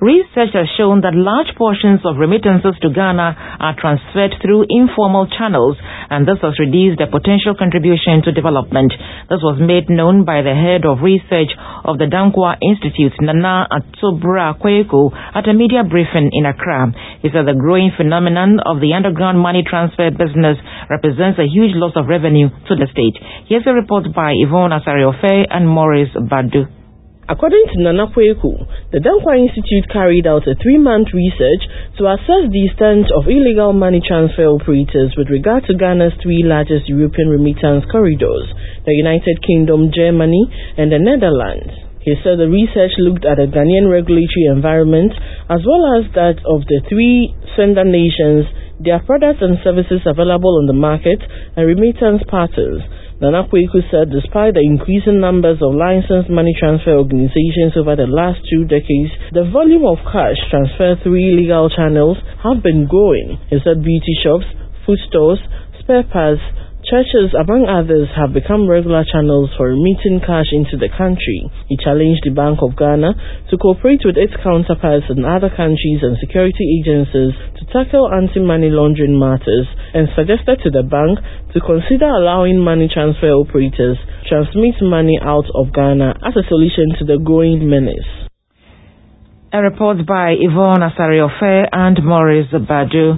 Research has shown that large portions of remittances to Ghana are transferred through informal channels, and this has reduced their potential contribution to development. This was made known by the head of research of the Dankwa Institute, Nana Atsobra Kweku, at a media briefing in Accra. He said the growing phenomenon of the underground money transfer business represents a huge loss of revenue to the state. Here's a report by Yvonne Asariofe and Maurice Badu. According to Nana Kweku, the Dankwa Institute carried out a 3-month research to assess the extent of illegal money transfer operators with regard to Ghana's 3 largest European remittance corridors, the United Kingdom, Germany, and the Netherlands. He said the research looked at the Ghanaian regulatory environment as well as that of the 3 sender nations, their products and services available on the market, and remittance partners. Nana Kweku said despite the increasing numbers of licensed money transfer organizations over the last 2 decades, the volume of cash transferred through illegal channels have been growing. He said beauty shops, food stores, spare parts, churches, among others, have become regular channels for remitting cash into the country. He challenged the Bank of Ghana to cooperate with its counterparts in other countries and security agencies to tackle anti-money laundering matters, and suggested to the bank to consider allowing money transfer operators transmit money out of Ghana as a solution to the growing menace. A report by Yvonne Asariofe and Maurice Badu.